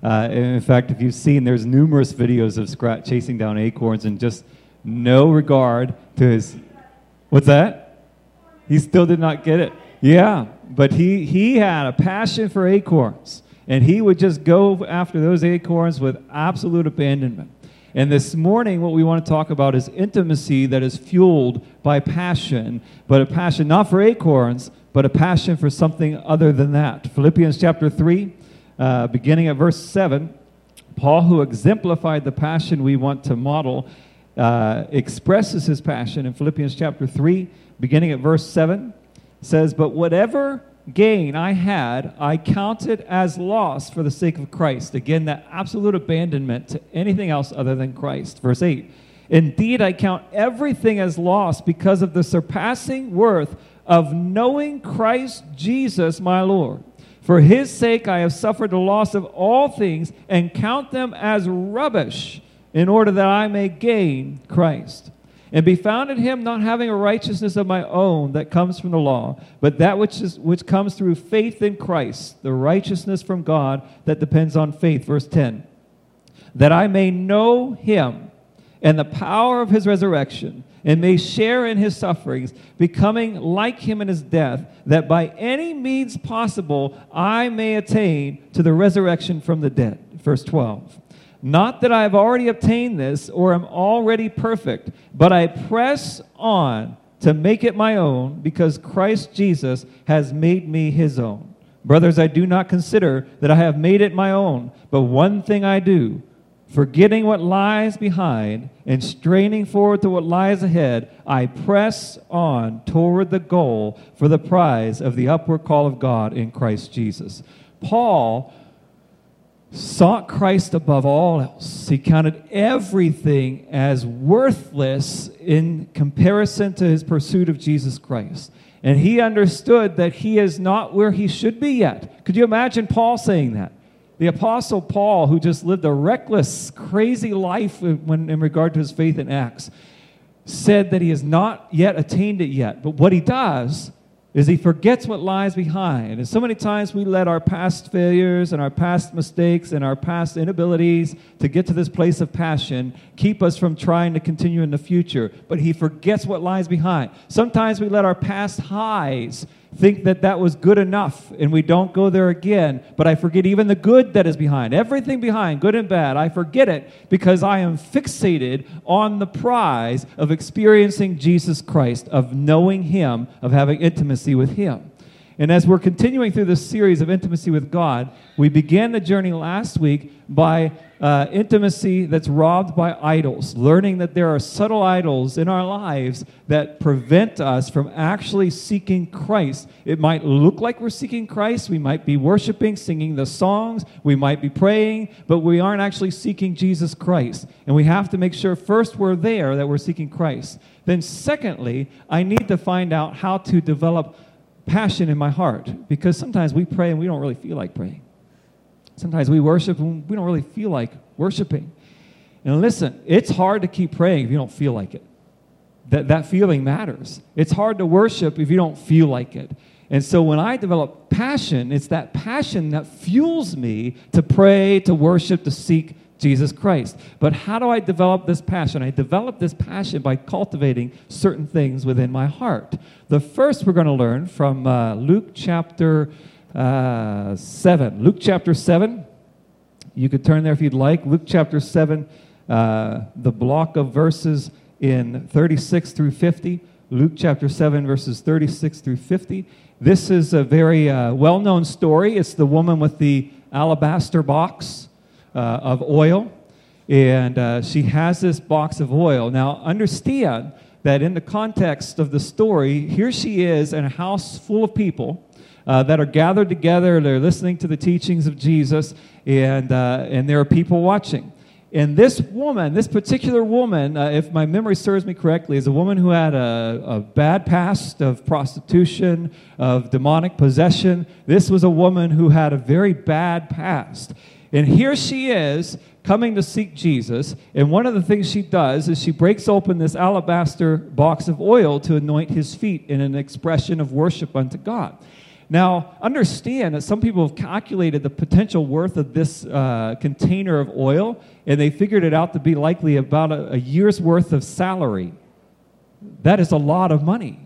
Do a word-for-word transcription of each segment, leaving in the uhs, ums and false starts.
Uh, in fact, if you've seen, there's numerous videos of Scrat chasing down acorns and just no regard to his... What's that? He still did not get it. Yeah, but he, he had a passion for acorns, and he would just go after those acorns with absolute abandonment. And this morning, what we want to talk about is intimacy that is fueled by passion, but a passion not for acorns, but a passion for something other than that. Philippians chapter three, uh, beginning at verse seven, Paul, who exemplified the passion we want to model, uh, expresses his passion in Philippians chapter three, beginning at verse seven, says, "But whatever gain I had, I counted as loss for the sake of Christ." Again, that absolute abandonment to anything else other than Christ. Verse eight, "Indeed, I count everything as loss because of the surpassing worth of knowing Christ Jesus my Lord. For his sake I have suffered the loss of all things and count them as rubbish in order that I may gain Christ and be found in him, not having a righteousness of my own that comes from the law, but that which is which comes through faith in Christ, the righteousness from God that depends on faith." Verse ten, "That I may know him and the power of his resurrection, and may share in his sufferings, becoming like him in his death, that by any means possible I may attain to the resurrection from the dead." Verse twelve, "Not that I have already obtained this or am already perfect, but I press on to make it my own, because Christ Jesus has made me his own. Brothers, I do not consider that I have made it my own, but one thing I do, forgetting what lies behind and straining forward to what lies ahead, I press on toward the goal for the prize of the upward call of God in Christ Jesus." Paul sought Christ above all else. He counted everything as worthless in comparison to his pursuit of Jesus Christ. And he understood that he is not where he should be yet. Could you imagine Paul saying that? The Apostle Paul, who just lived a reckless, crazy life when, in regard to his faith in Acts, said that he has not yet attained it yet. But what he does is he forgets what lies behind. And so many times we let our past failures and our past mistakes and our past inabilities to get to this place of passion keep us from trying to continue in the future. But he forgets what lies behind. Sometimes we let our past highs think that that was good enough, and we don't go there again. But I forget even the good that is behind. Everything behind, good and bad, I forget it because I am fixated on the prize of experiencing Jesus Christ, of knowing him, of having intimacy with him. And as we're continuing through this series of intimacy with God, we began the journey last week by uh, intimacy that's robbed by idols, learning that there are subtle idols in our lives that prevent us from actually seeking Christ. It might look like we're seeking Christ. We might be worshiping, singing the songs. We might be praying, but we aren't actually seeking Jesus Christ. And we have to make sure first we're there, that we're seeking Christ. Then secondly, I need to find out how to develop passion in my heart, because sometimes we pray and we don't really feel like praying. Sometimes we worship and we don't really feel like worshiping. And listen, it's hard to keep praying if you don't feel like it. That that feeling matters. It's hard to worship if you don't feel like it. And so when I develop passion, it's that passion that fuels me to pray, to worship, to seek Jesus Christ. But how do I develop this passion? I develop this passion by cultivating certain things within my heart. The first we're going to learn from uh, Luke chapter uh, seven. Luke chapter seven. You could turn there if you'd like. Luke chapter seven, uh, the block of verses in thirty-six through fifty. Luke chapter seven, verses thirty-six through fifty. This is a very uh, well-known story. It's the woman with the alabaster box Uh, of oil, and uh, she has this box of oil. Now, understand that in the context of the story, here she is in a house full of people uh, that are gathered together. They're listening to the teachings of Jesus, and uh, and there are people watching. And this woman, this particular woman, uh, if my memory serves me correctly, is a woman who had a, a bad past of prostitution, of demonic possession. This was a woman who had a very bad past. And here she is coming to seek Jesus, and one of the things she does is she breaks open this alabaster box of oil to anoint his feet in an expression of worship unto God. Now, understand that some people have calculated the potential worth of this uh, container of oil, and they figured it out to be likely about a, a year's worth of salary. That is a lot of money.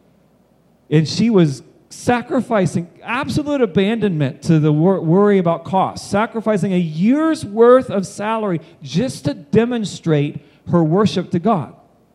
And she was sacrificing absolute abandonment to the wor- worry about cost, sacrificing a year's worth of salary just to demonstrate her worship to God.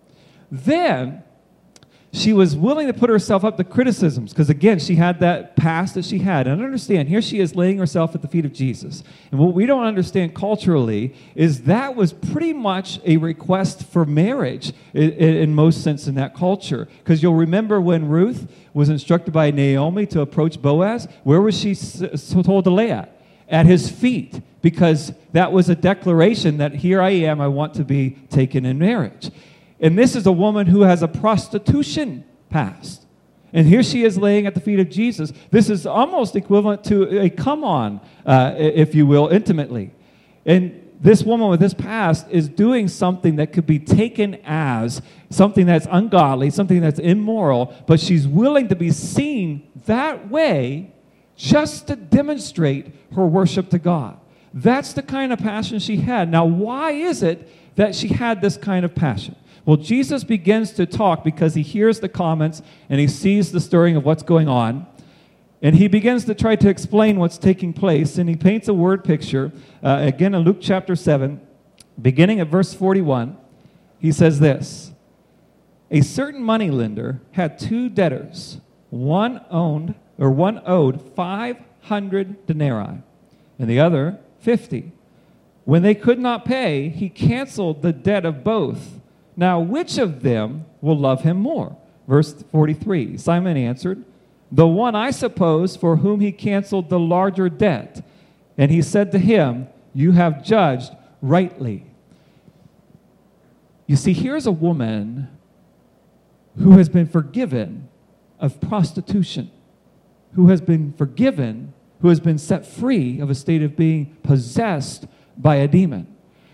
Then she was willing to put herself up to criticisms because, again, she had that past that she had. And understand, here she is laying herself at the feet of Jesus. And what we don't understand culturally is that was pretty much a request for marriage in, in most sense in that culture. Because you'll remember when Ruth was instructed by Naomi to approach Boaz, where was she told to lay at? At his feet. Because that was a declaration that here I am, I want to be taken in marriage. And this is a woman who has a prostitution past. And here she is laying at the feet of Jesus. This is almost equivalent to a come on, uh, if you will, intimately. And this woman with this past is doing something that could be taken as something that's ungodly, something that's immoral, but she's willing to be seen that way just to demonstrate her worship to God. That's the kind of passion she had. Now, why is it that she had this kind of passion? Well, Jesus begins to talk because he hears the comments and he sees the stirring of what's going on. And he begins to try to explain what's taking place. And he paints a word picture. Uh, again, in Luke chapter seven, beginning at verse forty-one, he says this. A certain moneylender had two debtors. One owned, or one owed five hundred denarii, and the other fifty. When they could not pay, he canceled the debt of both. Now, which of them will love him more? Verse forty-three, Simon answered, the one, I suppose, for whom he canceled the larger debt. And he said to him, you have judged rightly. You see, here's a woman who has been forgiven of prostitution, who has been forgiven, who has been set free of a state of being possessed by a demon.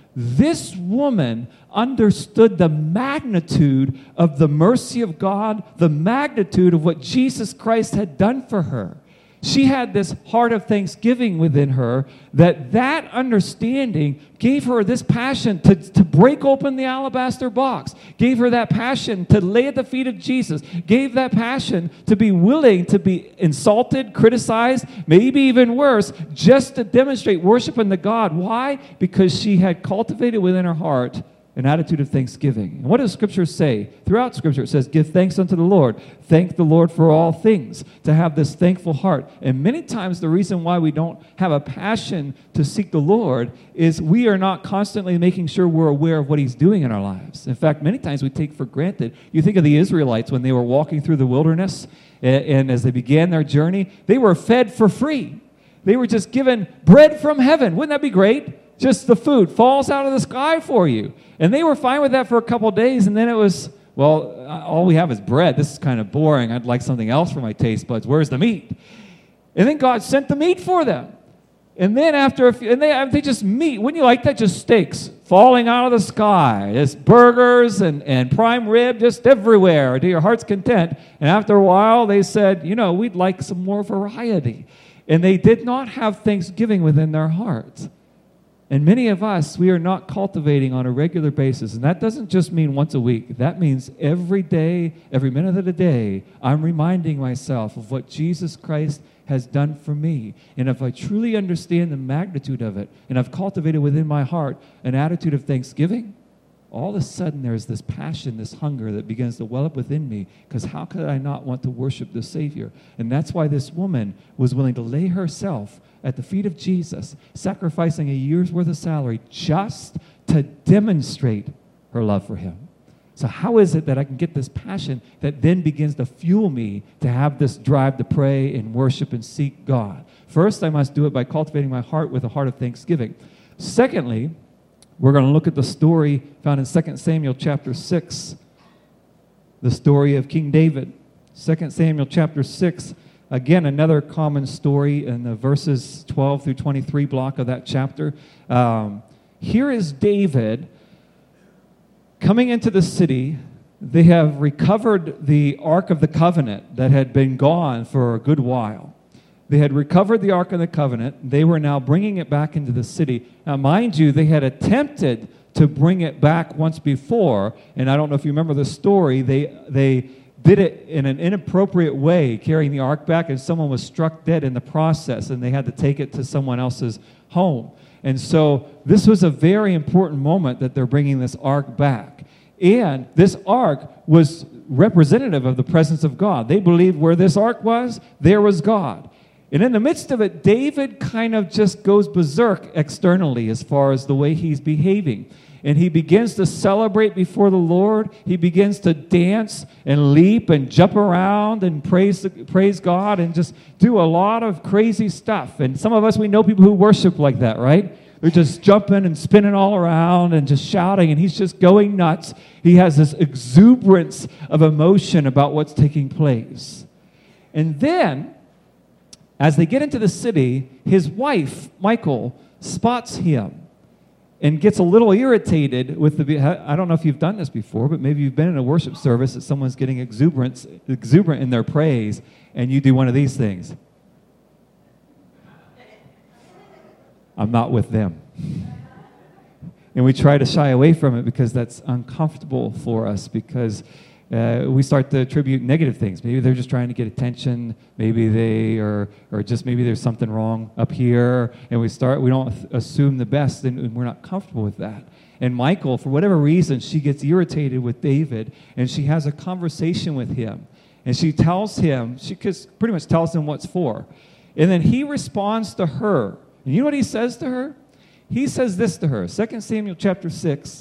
This woman understood the magnitude of the mercy of God, the magnitude of what Jesus Christ had done for her. She had this heart of thanksgiving within her, that that understanding gave her this passion to, to break open the alabaster box, gave her that passion to lay at the feet of Jesus, gave that passion to be willing to be insulted, criticized, maybe even worse, just to demonstrate worship unto God. Why? Because she had cultivated within her heart an attitude of thanksgiving. And what does Scripture say? Throughout Scripture, it says, give thanks unto the Lord. Thank the Lord for all things, to have this thankful heart. And many times the reason why we don't have a passion to seek the Lord is we are not constantly making sure we're aware of what he's doing in our lives. In fact, many times we take for granted. You think of the Israelites when they were walking through the wilderness, and, and as they began their journey, they were fed for free. They were just given bread from heaven. Wouldn't that be great? Just the food falls out of the sky for you. And they were fine with that for a couple of days, and then it was, well, all we have is bread. This is kind of boring. I'd like something else for my taste buds. Where's the meat? And then God sent the meat for them. And then after a few, and they, they just meat. Wouldn't you like that? Just steaks falling out of the sky. Just burgers and, and prime rib just everywhere to your heart's content. And after a while, they said, you know, we'd like some more variety. And they did not have thanksgiving within their hearts. And many of us, we are not cultivating on a regular basis. And that doesn't just mean once a week. That means every day, every minute of the day, I'm reminding myself of what Jesus Christ has done for me. And if I truly understand the magnitude of it, and I've cultivated within my heart an attitude of thanksgiving, all of a sudden there's this passion, this hunger that begins to well up within me, because how could I not want to worship the Savior? And that's why this woman was willing to lay herself at the feet of Jesus, sacrificing a year's worth of salary just to demonstrate her love for him. So how is it that I can get this passion that then begins to fuel me to have this drive to pray and worship and seek God? First, I must do it by cultivating my heart with a heart of thanksgiving. Secondly, we're going to look at the story found in Second Samuel chapter six, the story of King David. Second Samuel chapter six, again, another common story in the verses twelve through twenty-three block of that chapter. Um, here is David coming into the city they have recovered the Ark of the Covenant that had been gone for a good while. They had recovered the Ark of the Covenant. They were now bringing it back into the city. Now, mind you, they had attempted to bring it back once before, and I don't know if you remember the story. They they did it in an inappropriate way, carrying the Ark back, and someone was struck dead in the process, and they had to take it to someone else's home. And so this was a very important moment that they're bringing this Ark back. And this Ark was representative of the presence of God. They believed where this Ark was, there was God. And in the midst of it, David kind of just goes berserk externally as far as the way he's behaving. And he begins to celebrate before the Lord. He begins to dance and leap and jump around and praise, praise God and just do a lot of crazy stuff. And some of us, we know people who worship like that, right? They're just jumping and spinning all around and just shouting, and he's just going nuts. He has this exuberance of emotion about what's taking place. And then, as they get into the city, his wife, Michal, spots him and gets a little irritated with the, I don't know if you've done this before, but maybe you've been in a worship service that someone's getting exuberance, exuberant in their praise, and you do one of these things. I'm not with them. And we try to shy away from it because that's uncomfortable for us, because uh, we start to attribute negative things. Maybe they're just trying to get attention. Maybe they are, or just maybe there's something wrong up here. And we start, we don't assume the best, and we're not comfortable with that. And Michal, for whatever reason, she gets irritated with David, and she has a conversation with him. And she tells him, she pretty much tells him what's for. And then he responds to her. And you know what he says to her? He says this to her, Second Samuel chapter six,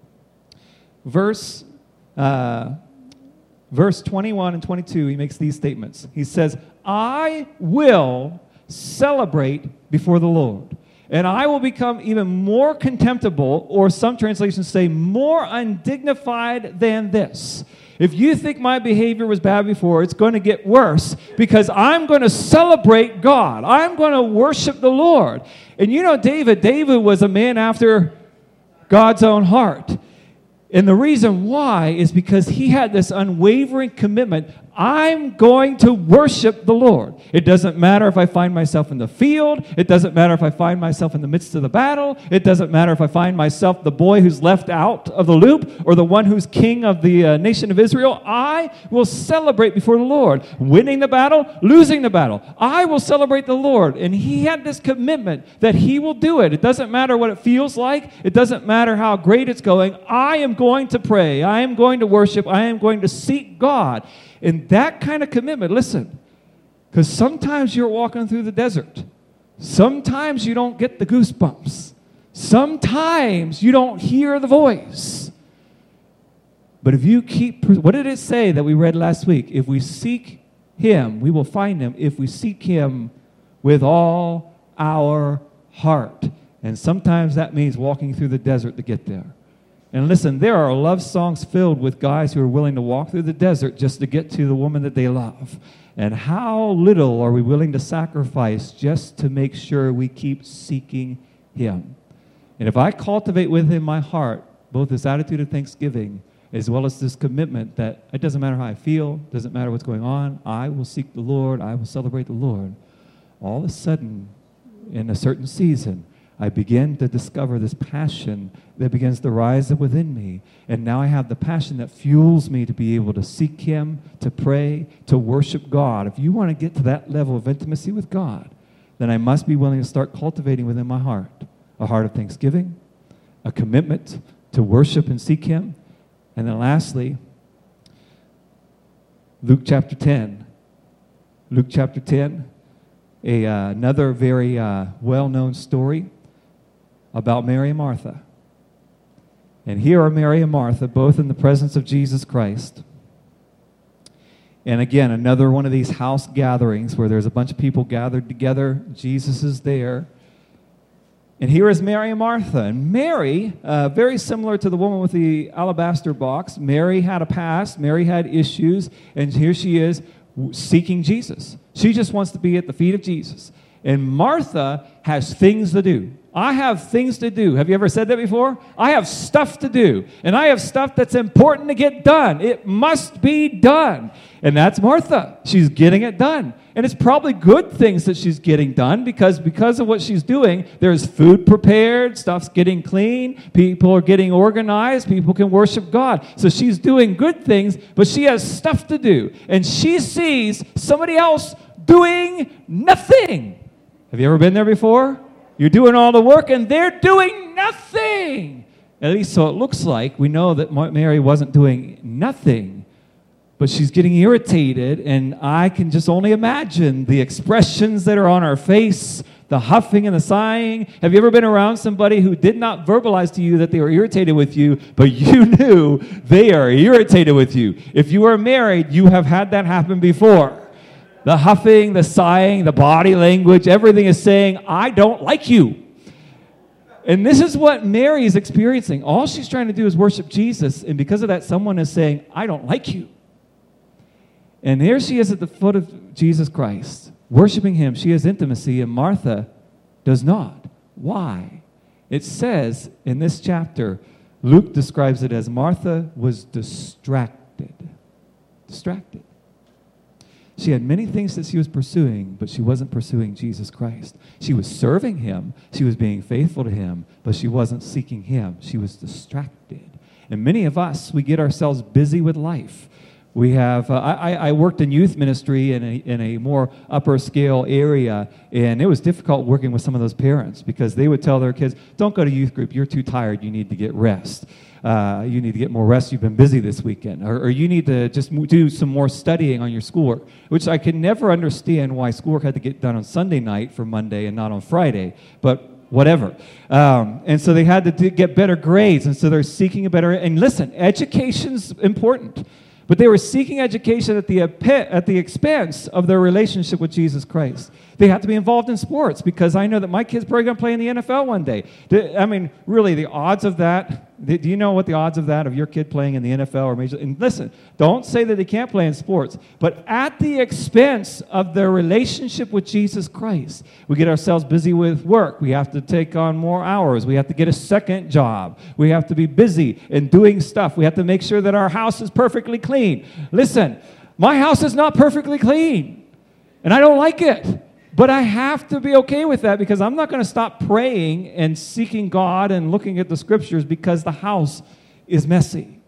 verse, uh, verse twenty-one and twenty-two, he makes these statements. He says, I will celebrate before the Lord, and I will become even more contemptible, or some translations say more undignified than this. If you think my behavior was bad before, it's going to get worse, because I'm going to celebrate God. I'm going to worship the Lord. And you know David, David was a man after God's own heart. And the reason why is because he had this unwavering commitment. I'm going to worship the Lord. It doesn't matter if I find myself in the field. It doesn't matter if I find myself in the midst of the battle. It doesn't matter if I find myself the boy who's left out of the loop or the one who's king of the uh, nation of Israel. I will celebrate before the Lord. Winning the battle, losing the battle. I will celebrate the Lord. And he had this commitment that he will do it. It doesn't matter what it feels like. It doesn't matter how great it's going. I am going to pray. I am going to worship. I am going to seek God. And that kind of commitment, listen, because sometimes you're walking through the desert. Sometimes you don't get the goosebumps. Sometimes you don't hear the voice. But if you keep, what did it say that we read last week? If we seek him, we will find him if we seek him with all our heart. And sometimes that means walking through the desert to get there. And listen, there are love songs filled with guys who are willing to walk through the desert just to get to the woman that they love. And how little are we willing to sacrifice just to make sure we keep seeking him? And if I cultivate within my heart both this attitude of thanksgiving as well as this commitment that it doesn't matter how I feel, doesn't matter what's going on, I will seek the Lord, I will celebrate the Lord. All of a sudden, in a certain season, I begin to discover this passion that begins to rise up within me. And now I have the passion that fuels me to be able to seek him, to pray, to worship God. If you want to get to that level of intimacy with God, then I must be willing to start cultivating within my heart a heart of thanksgiving, a commitment to worship and seek him. And then lastly, Luke chapter ten. Luke chapter ten, a, uh, another very uh, well-known story about Mary and Martha. And here are Mary and Martha, both in the presence of Jesus Christ. And again, another one of these house gatherings where there's a bunch of people gathered together. Jesus is there. And here is Mary and Martha. And Mary, uh, very similar to the woman with the alabaster box, Mary had a past, Mary had issues, and here she is seeking Jesus. She just wants to be at the feet of Jesus. And Martha has things to do. I have things to do. Have you ever said that before? I have stuff to do, and I have stuff that's important to get done. It must be done. And that's Martha. She's getting it done. And it's probably good things that she's getting done because because of what she's doing, there's food prepared, stuff's getting clean, people are getting organized, people can worship God. So she's doing good things, but she has stuff to do. And she sees somebody else doing nothing. Have you ever been there before? You're doing all the work, and they're doing nothing. At least so it looks like. We know that Mary wasn't doing nothing, but she's getting irritated, and I can just only imagine the expressions that are on her face, the huffing and the sighing. Have you ever been around somebody who did not verbalize to you that they were irritated with you, but you knew they are irritated with you? If you are married, you have had that happen before. The huffing, the sighing, the body language, everything is saying, I don't like you. And this is what Mary is experiencing. All she's trying to do is worship Jesus, and because of that, someone is saying, I don't like you. And here she is at the foot of Jesus Christ, worshiping him. She has intimacy, and Martha does not. Why? It says in this chapter, Luke describes it as Martha was distracted. Distracted. She had many things that she was pursuing, but she wasn't pursuing Jesus Christ. She was serving him. She was being faithful to him, but she wasn't seeking him. She was distracted. And many of us, we get ourselves busy with life. We have, uh, I, I worked in youth ministry in a, in a more upper scale area, and it was difficult working with some of those parents because they would tell their kids, don't go to youth group, you're too tired, you need to get rest. Uh, you need to get more rest, you've been busy this weekend. Or, or you need to just do some more studying on your schoolwork, which I could never understand why schoolwork had to get done on Sunday night for Monday and not on Friday, but whatever. Um, and so they had to do, get better grades, and so they're seeking a better, and listen, education's important. But they were seeking education at the at the expense of their relationship with Jesus Christ. They had to be involved in sports because I know that my kid's probably going to play in the N F L one day. I mean, really, the odds of that, do you know what the odds of that, of your kid playing in the N F L or major? And listen, don't say that they can't play in sports, but at the expense of their relationship with Jesus Christ. We get ourselves busy with work. We have to take on more hours. We have to get a second job. We have to be busy in doing stuff. We have to make sure that our house is perfectly clean. Listen, my house is not perfectly clean, and I don't like it. But I have to be okay with that because I'm not going to stop praying and seeking God and looking at the scriptures because the house is messy.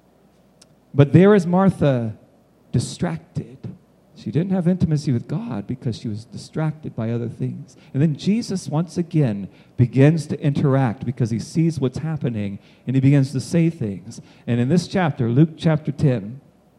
But there is Martha distracted. She didn't have intimacy with God because she was distracted by other things. And then Jesus once again begins to interact because he sees what's happening and he begins to say things. And in this chapter, Luke chapter ten,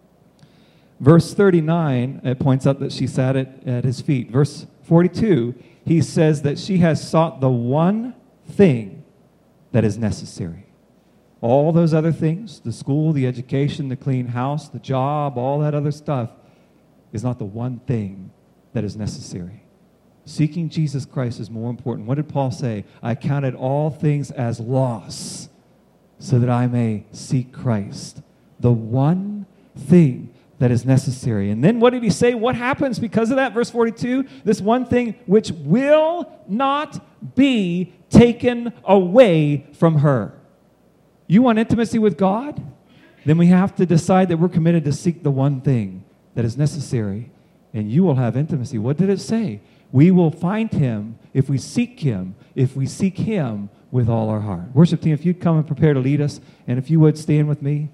verse thirty-nine, it points out that she sat at, at his feet. Verse forty-two, he says that she has sought the one thing that is necessary. All those other things, the school, the education, the clean house, the job, all that other stuff, is not the one thing that is necessary. Seeking Jesus Christ is more important. What did Paul say? I counted all things as loss so that I may seek Christ. The one thing that is necessary. And then what did he say? What happens because of that? Verse forty-two, this one thing which will not be taken away from her. You want intimacy with God? Then we have to decide that we're committed to seek the one thing that is necessary, and you will have intimacy. What did it say? We will find him if we seek him, if we seek him with all our heart. Worship team, if you'd come and prepare to lead us, and if you would stand with me.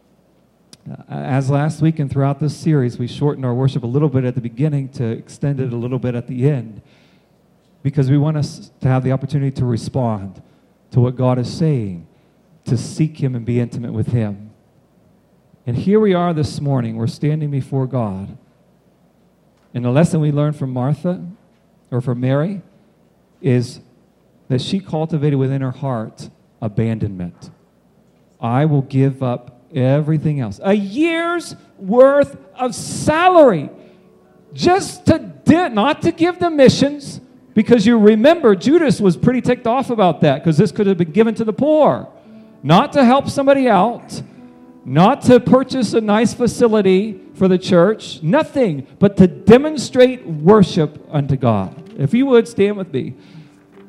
As last week and throughout this series, we shortened our worship a little bit at the beginning to extend it a little bit at the end because we want us to have the opportunity to respond to what God is saying, to seek him and be intimate with him. And here we are this morning. We're standing before God. And the lesson we learned from Martha, or from Mary, is that she cultivated within her heart abandonment. I will give up everything else. A year's worth of salary just to di- not to give the missions, because you remember Judas was pretty ticked off about that because this could have been given to the poor. Not to help somebody out, not to purchase a nice facility for the church, nothing but to demonstrate worship unto God. If you would, stand with me.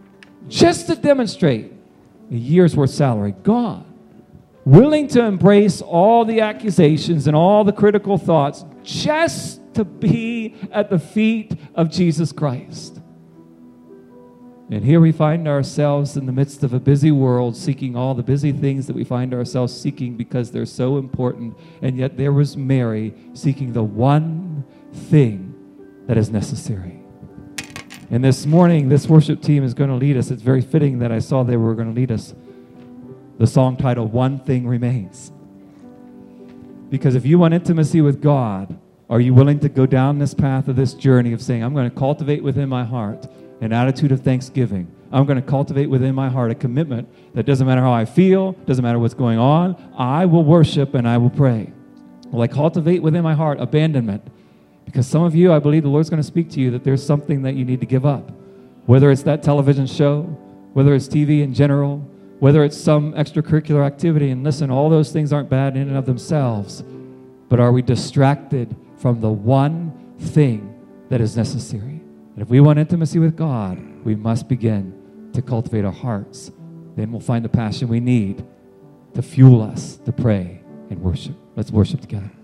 just to demonstrate a year's worth salary. God, willing to embrace all the accusations and all the critical thoughts just to be at the feet of Jesus Christ. And here we find ourselves in the midst of a busy world, seeking all the busy things that we find ourselves seeking because they're so important. And yet there was Mary seeking the one thing that is necessary. And this morning, this worship team is going to lead us. It's very fitting that I saw they were going to lead us. The song title, One Thing Remains. Because if you want intimacy with God, are you willing to go down this path of this journey of saying, I'm going to cultivate within my heart an attitude of thanksgiving. I'm going to cultivate within my heart a commitment that doesn't matter how I feel, doesn't matter what's going on, I will worship and I will pray. Will I cultivate within my heart abandonment? Because some of you, I believe the Lord's going to speak to you that there's something that you need to give up. Whether it's that television show, whether it's T V in general, whether it's some extracurricular activity. And listen, all those things aren't bad in and of themselves. But are we distracted from the one thing that is necessary? And if we want intimacy with God, we must begin to cultivate our hearts. Then we'll find the passion we need to fuel us to pray and worship. Let's worship together.